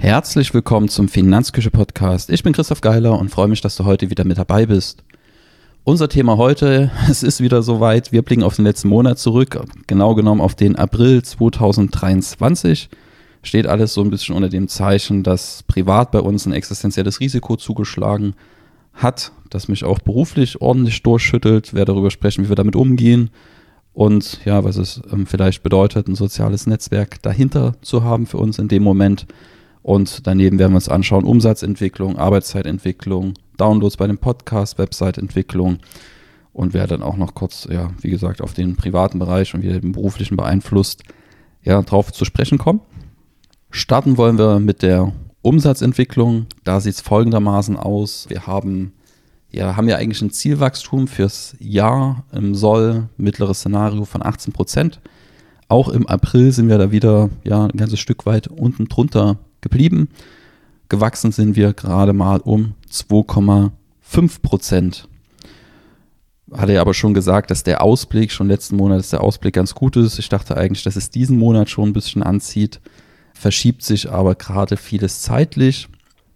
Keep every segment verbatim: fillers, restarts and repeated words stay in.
Herzlich willkommen zum Finanzküche-Podcast. Ich bin Christoph Geiler und freue mich, dass du heute wieder mit dabei bist. Unser Thema heute, es ist wieder soweit, wir blicken auf den letzten Monat zurück, genau genommen auf den April zweitausenddreiundzwanzig. Steht alles so ein bisschen unter dem Zeichen, dass privat bei uns ein existenzielles Risiko zugeschlagen hat, das mich auch beruflich ordentlich durchschüttelt. Ich werde darüber sprechen, wie wir damit umgehen und ja, was es ähm, vielleicht bedeutet, ein soziales Netzwerk dahinter zu haben für uns in dem Moment. Und daneben werden wir uns anschauen, Umsatzentwicklung, Arbeitszeitentwicklung, Downloads bei dem Podcast, Website-Entwicklung und wer dann auch noch kurz, ja, wie gesagt, auf den privaten Bereich und wie den beruflichen beeinflusst, ja, drauf zu sprechen kommen. Starten wollen wir mit der Umsatzentwicklung. Da sieht es folgendermaßen aus. Wir haben ja, haben ja eigentlich ein Zielwachstum fürs Jahr im Soll, mittleres Szenario von achtzehn Prozent. Auch im April sind wir da wieder ja, ein ganzes Stück weit unten drunter geblieben. Gewachsen sind wir gerade mal um zwei Komma fünf Prozent. Hatte ja aber schon gesagt, dass der Ausblick, schon letzten Monat, dass der Ausblick ganz gut ist. Ich dachte eigentlich, dass es diesen Monat schon ein bisschen anzieht. Verschiebt sich aber gerade vieles zeitlich.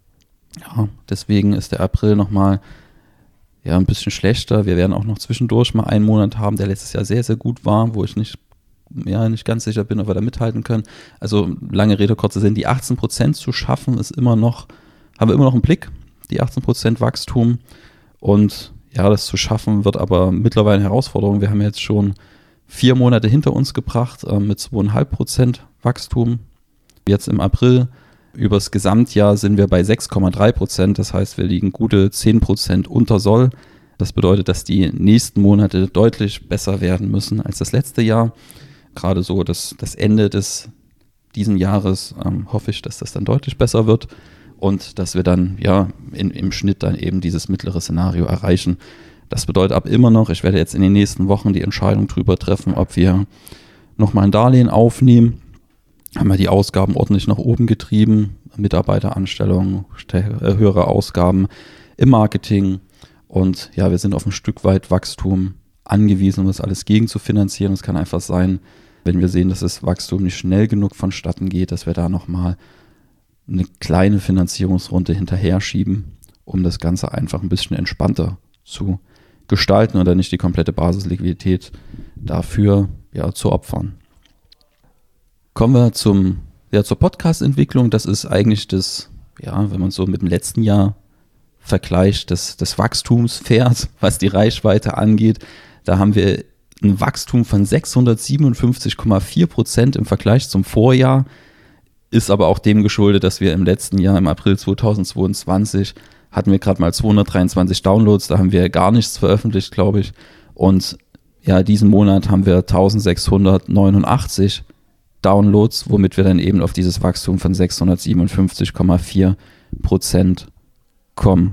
Ja, deswegen ist der April nochmal ja, ein bisschen schlechter. Wir werden auch noch zwischendurch mal einen Monat haben, der letztes Jahr sehr, sehr gut war, wo ich nicht ja, nicht ganz sicher bin, ob wir da mithalten können. Also lange Rede, kurzer Sinn, die achtzehn Prozent zu schaffen, ist immer noch, haben wir immer noch im Blick, die achtzehn Prozent Wachstum. Und ja, das zu schaffen wird aber mittlerweile eine Herausforderung. Wir haben jetzt schon vier Monate hinter uns gebracht äh, mit zwei Komma fünf Prozent Wachstum. Jetzt im April, übers Gesamtjahr sind wir bei sechs Komma drei Prozent. Das heißt, wir liegen gute zehn Prozent unter Soll. Das bedeutet, dass die nächsten Monate deutlich besser werden müssen als das letzte Jahr. Gerade so das, das Ende des diesen Jahres ähm, hoffe ich, dass das dann deutlich besser wird und dass wir dann ja in, im Schnitt dann eben dieses mittlere Szenario erreichen. Das bedeutet aber immer noch, ich werde jetzt in den nächsten Wochen die Entscheidung darüber treffen, ob wir nochmal ein Darlehen aufnehmen. Haben wir die Ausgaben ordentlich nach oben getrieben, Mitarbeiteranstellungen, höhere Ausgaben im Marketing und ja, wir sind auf ein Stück weit Wachstum angewiesen, um das alles gegen zu finanzieren. Es kann einfach sein, wenn wir sehen, dass das Wachstum nicht schnell genug vonstatten geht, dass wir da nochmal eine kleine Finanzierungsrunde hinterher schieben, um das Ganze einfach ein bisschen entspannter zu gestalten oder nicht die komplette Basisliquidität dafür ja, zu opfern. Kommen wir zum, ja, zur Podcast-Entwicklung. Das ist eigentlich das, ja, wenn man so mit dem letzten Jahr vergleicht, das, das Wachstumspferd, was die Reichweite angeht. Da haben wir ein Wachstum von sechshundertsiebenundfünfzig Komma vier Prozent im Vergleich zum Vorjahr, ist aber auch dem geschuldet, dass wir im letzten Jahr, im April zweitausendzweiundzwanzig, hatten wir gerade mal zweihundertdreiundzwanzig Downloads, da haben wir gar nichts veröffentlicht, glaube ich. Und ja, diesen Monat haben wir eintausendsechshundertneunundachtzig Downloads, womit wir dann eben auf dieses Wachstum von sechshundertsiebenundfünfzig Komma vier Prozent kommen.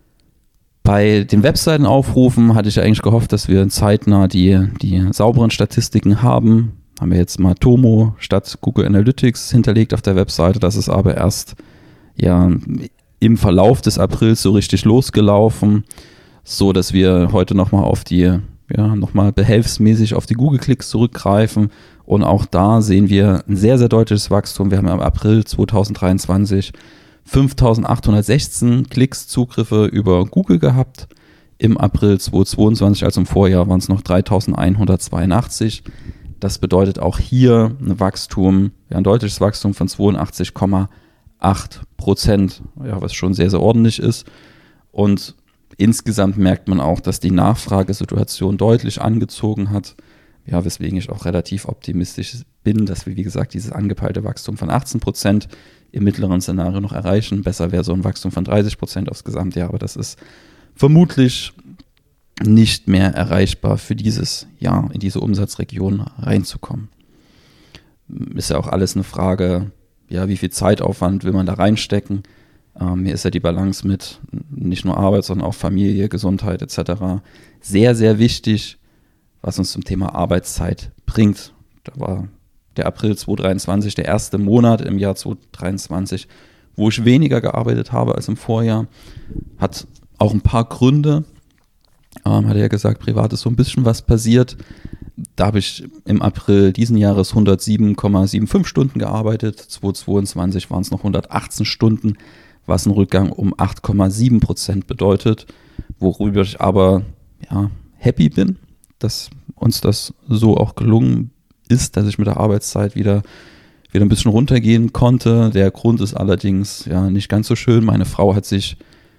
Bei den Webseitenaufrufen hatte ich eigentlich gehofft, dass wir zeitnah die, die sauberen Statistiken haben. Haben wir jetzt mal Tomo statt Google Analytics hinterlegt auf der Webseite. Das ist aber erst ja, im Verlauf des Aprils so richtig losgelaufen, so dass wir heute nochmal auf die, ja, nochmal behelfsmäßig auf die Google-Klicks zurückgreifen. Und auch da sehen wir ein sehr, sehr deutliches Wachstum. Wir haben im April zweitausenddreiundzwanzig fünftausendachthundertsechzehn Klicks, Zugriffe über Google gehabt. Im April zweitausendzweiundzwanzig, also im Vorjahr, waren es noch dreitausendeinhundertzweiundachtzig. Das bedeutet auch hier ein Wachstum, ja, ein deutliches Wachstum von zweiundachtzig Komma acht Prozent, ja, was schon sehr, sehr ordentlich ist. Und insgesamt merkt man auch, dass die Nachfragesituation deutlich angezogen hat. Ja, weswegen ich auch relativ optimistisch bin, dass wir, wie gesagt, dieses angepeilte Wachstum von achtzehn Prozent im mittleren Szenario noch erreichen. Besser wäre so ein Wachstum von dreißig Prozent aufs Gesamtjahr, aber das ist vermutlich nicht mehr erreichbar für dieses Jahr, in diese Umsatzregion reinzukommen. Ist ja auch alles eine Frage, ja, wie viel Zeitaufwand will man da reinstecken? Ähm, hier ist ja die Balance mit nicht nur Arbeit, sondern auch Familie, Gesundheit et cetera sehr, sehr wichtig, was uns zum Thema Arbeitszeit bringt. Da war der April zweitausenddreiundzwanzig der erste Monat im Jahr zweitausenddreiundzwanzig, wo ich weniger gearbeitet habe als im Vorjahr. Hat auch ein paar Gründe. Ähm, hat er ja gesagt, privat ist so ein bisschen was passiert. Da habe ich im April diesen Jahres hundertsieben Komma fünfundsiebzig Stunden gearbeitet, zweitausendzweiundzwanzig waren es noch hundertachtzehn Stunden, was ein Rückgang um acht Komma sieben Prozent bedeutet, worüber ich aber ja, happy bin, dass uns das so auch gelungen ist, dass ich mit der Arbeitszeit wieder, wieder ein bisschen runtergehen konnte. Der Grund ist allerdings ja nicht ganz so schön. Meine Frau hat sich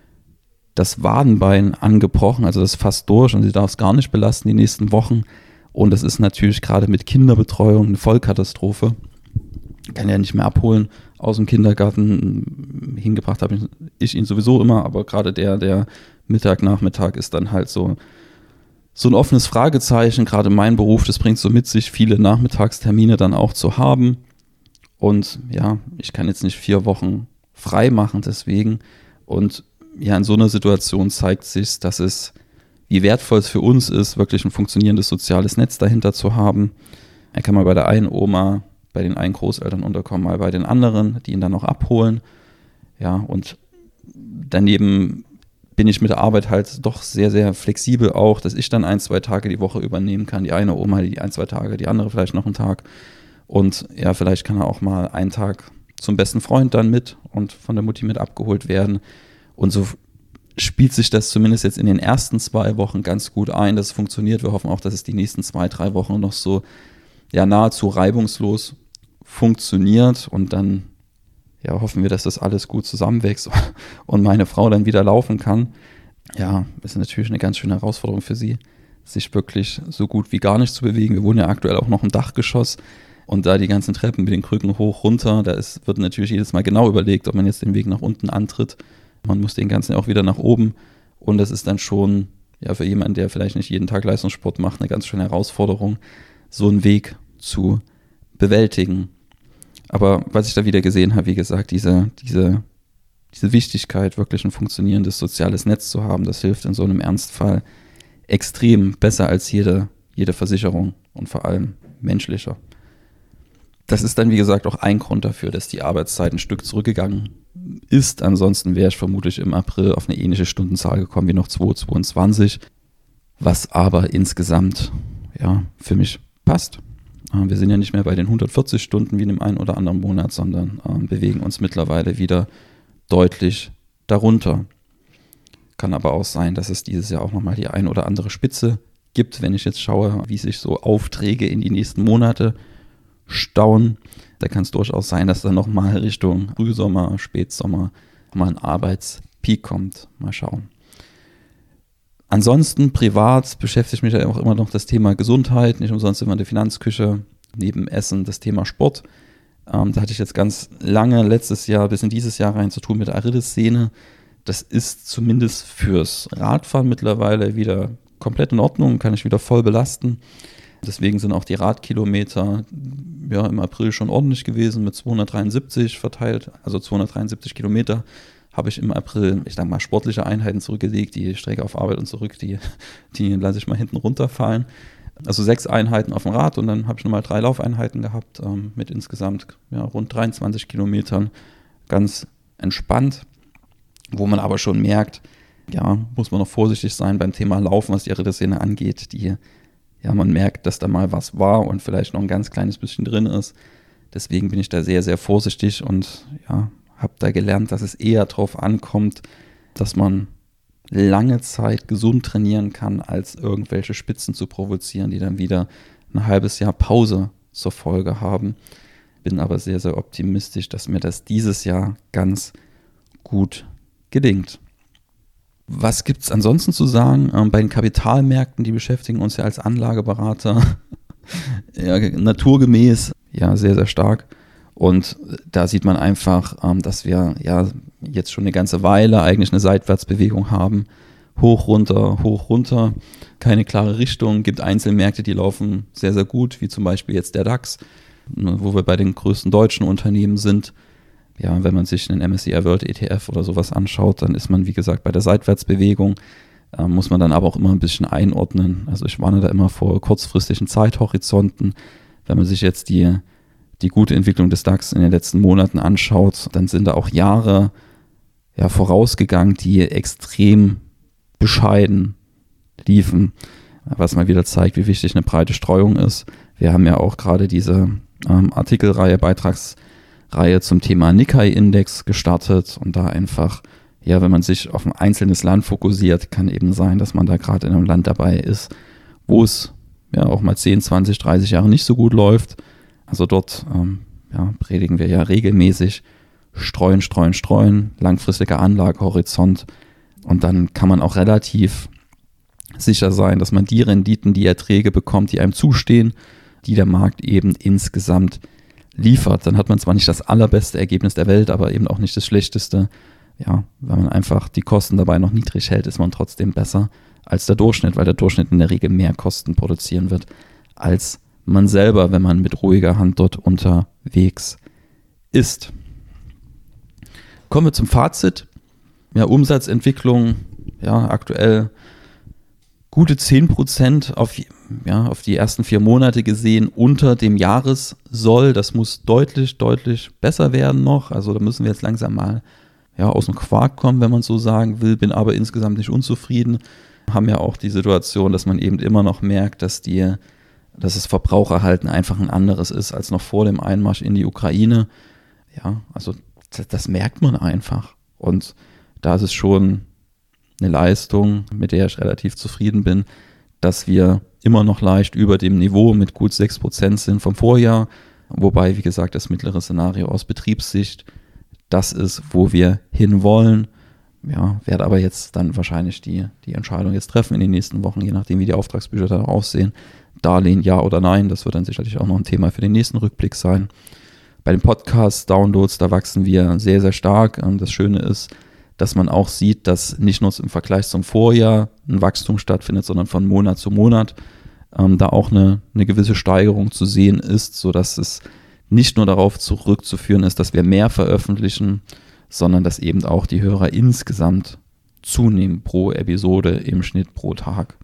das Wadenbein angebrochen, also das ist fast durch und sie darf es gar nicht belasten die nächsten Wochen. Und das ist natürlich gerade mit Kinderbetreuung eine Vollkatastrophe. Kann ja nicht mehr abholen aus dem Kindergarten. Hingebracht habe ich, ich ihn sowieso immer, aber gerade der, der Mittag, Nachmittag ist dann halt so, so ein offenes Fragezeichen. Gerade mein Beruf, das bringt so mit sich, viele Nachmittagstermine dann auch zu haben. Und ja, ich kann jetzt nicht vier Wochen frei machen deswegen. Und ja, in so einer Situation zeigt sich, dass es, wie wertvoll es für uns ist, wirklich ein funktionierendes soziales Netz dahinter zu haben. Er kann mal bei der einen Oma, bei den einen Großeltern unterkommen, mal bei den anderen, die ihn dann auch abholen. Ja, und daneben bin ich mit der Arbeit halt doch sehr, sehr flexibel auch, dass ich dann ein, zwei Tage die Woche übernehmen kann. Die eine Oma die ein, zwei Tage, die andere vielleicht noch einen Tag. Und ja, vielleicht kann er auch mal einen Tag zum besten Freund dann mit und von der Mutti mit abgeholt werden. Und so spielt sich das zumindest jetzt in den ersten zwei Wochen ganz gut ein. Das funktioniert. Wir hoffen auch, dass es die nächsten zwei, drei Wochen noch so ja, nahezu reibungslos funktioniert. Und dann ja, hoffen wir, dass das alles gut zusammenwächst und meine Frau dann wieder laufen kann. Ja, ist natürlich eine ganz schöne Herausforderung für sie, sich wirklich so gut wie gar nicht zu bewegen. Wir wohnen ja aktuell auch noch im Dachgeschoss. Und da die ganzen Treppen mit den Krücken hoch, runter, da ist, wird natürlich jedes Mal genau überlegt, ob man jetzt den Weg nach unten antritt. Man muss den ganzen auch wieder nach oben. Und das ist dann schon ja, für jemanden, der vielleicht nicht jeden Tag Leistungssport macht, eine ganz schöne Herausforderung, so einen Weg zu bewältigen. Aber was ich da wieder gesehen habe, wie gesagt, diese, diese, diese Wichtigkeit, wirklich ein funktionierendes soziales Netz zu haben, das hilft in so einem Ernstfall extrem, besser als jede, jede Versicherung und vor allem menschlicher. Das ist dann, wie gesagt, auch ein Grund dafür, dass die Arbeitszeit ein Stück zurückgegangen ist. Ansonsten wäre ich vermutlich im April auf eine ähnliche Stundenzahl gekommen wie noch zweitausendzweiundzwanzig, was aber insgesamt ja, für mich passt. Wir sind ja nicht mehr bei den hundertvierzig Stunden wie in dem einen oder anderen Monat, sondern äh, bewegen uns mittlerweile wieder deutlich darunter. Kann aber auch sein, dass es dieses Jahr auch nochmal die ein oder andere Spitze gibt, wenn ich jetzt schaue, wie sich so Aufträge in die nächsten Monate stauen. Da kann es durchaus sein, dass dann nochmal Richtung Frühsommer, Spätsommer mal ein Arbeitspeak kommt. Mal schauen. Ansonsten privat beschäftigt mich ja auch immer noch das Thema Gesundheit, nicht umsonst immer in der Finanzküche, neben Essen das Thema Sport. Ähm, da hatte ich jetzt ganz lange letztes Jahr bis in dieses Jahr rein zu tun mit der Achillessehne. Das ist zumindest fürs Radfahren mittlerweile wieder komplett in Ordnung, kann ich wieder voll belasten. Deswegen sind auch die Radkilometer ja, im April schon ordentlich gewesen mit zweihundertdreiundsiebzig verteilt, also zweihundertdreiundsiebzig Kilometer. Habe ich im April, ich sage mal, sportliche Einheiten zurückgelegt, die Strecke auf Arbeit und zurück, die, die lasse ich mal hinten runterfallen. Also sechs Einheiten auf dem Rad und dann habe ich nochmal drei Laufeinheiten gehabt ähm, mit insgesamt ja, rund dreiundzwanzig Kilometern. Ganz entspannt, wo man aber schon merkt, ja, muss man noch vorsichtig sein beim Thema Laufen, was die Achillessehne angeht. Die, ja, man merkt, dass da mal was war und vielleicht noch ein ganz kleines bisschen drin ist. Deswegen bin ich da sehr, sehr vorsichtig und ja, habe da gelernt, dass es eher darauf ankommt, dass man lange Zeit gesund trainieren kann, als irgendwelche Spitzen zu provozieren, die dann wieder ein halbes Jahr Pause zur Folge haben. Bin aber sehr, sehr optimistisch, dass mir das dieses Jahr ganz gut gelingt. Was gibt es ansonsten zu sagen? Ähm, bei den Kapitalmärkten, die beschäftigen uns ja als Anlageberater ja, naturgemäß ja sehr, sehr stark. Und da sieht man einfach, dass wir ja jetzt schon eine ganze Weile eigentlich eine Seitwärtsbewegung haben. Hoch, runter, hoch, runter. Keine klare Richtung. Gibt Einzelmärkte, die laufen sehr, sehr gut, wie zum Beispiel jetzt der DAX, wo wir bei den größten deutschen Unternehmen sind. Ja, wenn man sich einen M S C I World E T F oder sowas anschaut, dann ist man, wie gesagt, bei der Seitwärtsbewegung. Da muss man dann aber auch immer ein bisschen einordnen. Also ich warne da immer vor kurzfristigen Zeithorizonten. Wenn man sich jetzt die die gute Entwicklung des DAX in den letzten Monaten anschaut, dann sind da auch Jahre ja, vorausgegangen, die extrem bescheiden liefen. was mal wieder zeigt, wie wichtig eine breite Streuung ist. Wir haben ja auch gerade diese ähm, Artikelreihe, Beitragsreihe zum Thema Nikkei-Index gestartet und da einfach, ja, wenn man sich auf ein einzelnes Land fokussiert, kann eben sein, dass man da gerade in einem Land dabei ist, wo es ja auch mal zehn, zwanzig, dreißig Jahre nicht so gut läuft. Also dort ähm, ja, predigen wir ja regelmäßig streuen, streuen, streuen, langfristiger Anlagehorizont und dann kann man auch relativ sicher sein, dass man die Renditen, die Erträge bekommt, die einem zustehen, die der Markt eben insgesamt liefert. Dann hat man zwar nicht das allerbeste Ergebnis der Welt, aber eben auch nicht das schlechteste. Ja, wenn man einfach die Kosten dabei noch niedrig hält, ist man trotzdem besser als der Durchschnitt, weil der Durchschnitt in der Regel mehr Kosten produzieren wird als man selber, wenn man mit ruhiger Hand dort unterwegs ist. Kommen wir zum Fazit. Ja, Umsatzentwicklung, ja, aktuell gute zehn Prozent auf, ja, auf die ersten vier Monate gesehen unter dem Jahressoll. Das muss deutlich, deutlich besser werden noch. Also da müssen wir jetzt langsam mal ja, aus dem Quark kommen, wenn man so sagen will. Bin aber insgesamt nicht unzufrieden. Haben ja auch die Situation, dass man eben immer noch merkt, dass, die, dass das Verbraucherhalten einfach ein anderes ist als noch vor dem Einmarsch in die Ukraine. Ja, also das, das merkt man einfach. Und da ist es schon eine Leistung, mit der ich relativ zufrieden bin, dass wir immer noch leicht über dem Niveau mit gut sechs Prozent sind vom Vorjahr. Wobei, wie gesagt, das mittlere Szenario aus Betriebssicht das ist, wo wir hinwollen. Ja, werde aber jetzt dann wahrscheinlich die, die Entscheidung jetzt treffen in den nächsten Wochen, je nachdem, wie die Auftragsbücher dann aussehen. Darlehen, ja oder nein, das wird dann sicherlich auch noch ein Thema für den nächsten Rückblick sein. Bei den Podcast-Downloads, da wachsen wir sehr, sehr stark. Und das Schöne ist, dass man auch sieht, dass nicht nur im Vergleich zum Vorjahr ein Wachstum stattfindet, sondern von Monat zu Monat ähm, da auch eine, eine gewisse Steigerung zu sehen ist, sodass es nicht nur darauf zurückzuführen ist, dass wir mehr veröffentlichen, sondern dass eben auch die Hörer insgesamt zunehmen pro Episode im Schnitt pro Tag.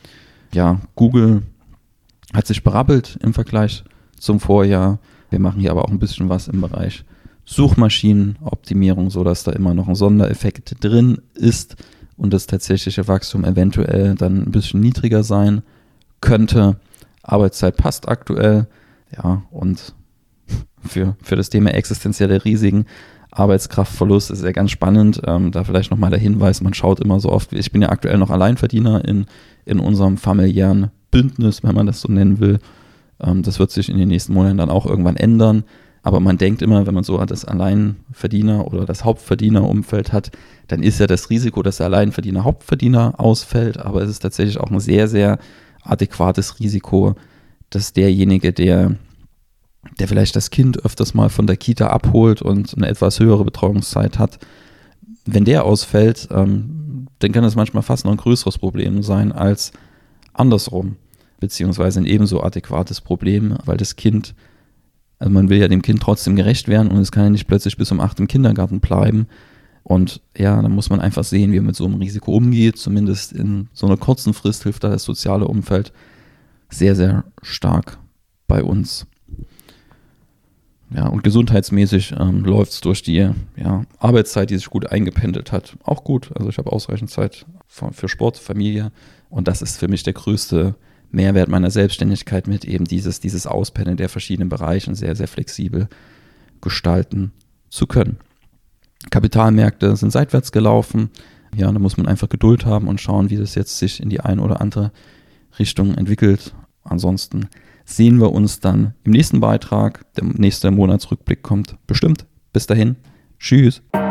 Ja, Google hat sich berappelt im Vergleich zum Vorjahr. Wir machen hier aber auch ein bisschen was im Bereich Suchmaschinenoptimierung, sodass da immer noch ein Sondereffekt drin ist und das tatsächliche Wachstum eventuell dann ein bisschen niedriger sein könnte. Arbeitszeit passt aktuell, ja, und für, für das Thema existenzielle Risiken, Arbeitskraftverlust ist ja ganz spannend. Ähm, da vielleicht nochmal der Hinweis, man schaut immer so oft, ich bin ja aktuell noch Alleinverdiener in, in unserem familiären Bündnis, wenn man das so nennen will. Ähm, das wird sich in den nächsten Monaten dann auch irgendwann ändern. Aber man denkt immer, wenn man so das Alleinverdiener oder das Hauptverdienerumfeld hat, dann ist ja das Risiko, dass der Alleinverdiener Hauptverdiener ausfällt. Aber es ist tatsächlich auch ein sehr, sehr adäquates Risiko, dass derjenige, der, der vielleicht das Kind öfters mal von der Kita abholt und eine etwas höhere Betreuungszeit hat, wenn der ausfällt, ähm, dann kann das manchmal fast noch ein größeres Problem sein als andersrum, beziehungsweise ein ebenso adäquates Problem, weil das Kind, also man will ja dem Kind trotzdem gerecht werden und es kann ja nicht plötzlich bis um acht im Kindergarten bleiben. Und ja, dann muss man einfach sehen, wie man mit so einem Risiko umgeht. Zumindest in so einer kurzen Frist hilft da das soziale Umfeld sehr, sehr stark bei uns. Ja, und gesundheitsmäßig ähm, läuft es durch die ja, Arbeitszeit, die sich gut eingependelt hat, auch gut. Also ich habe ausreichend Zeit für, für Sport, Familie und das ist für mich der größte Mehrwert meiner Selbstständigkeit mit, eben dieses, dieses Auspendeln der verschiedenen Bereiche sehr, sehr flexibel gestalten zu können. Kapitalmärkte sind seitwärts gelaufen. Ja, da muss man einfach Geduld haben und schauen, wie das jetzt sich in die eine oder andere Richtung entwickelt. Ansonsten sehen wir uns dann im nächsten Beitrag. Der nächste Monatsrückblick kommt bestimmt. Bis dahin. Tschüss.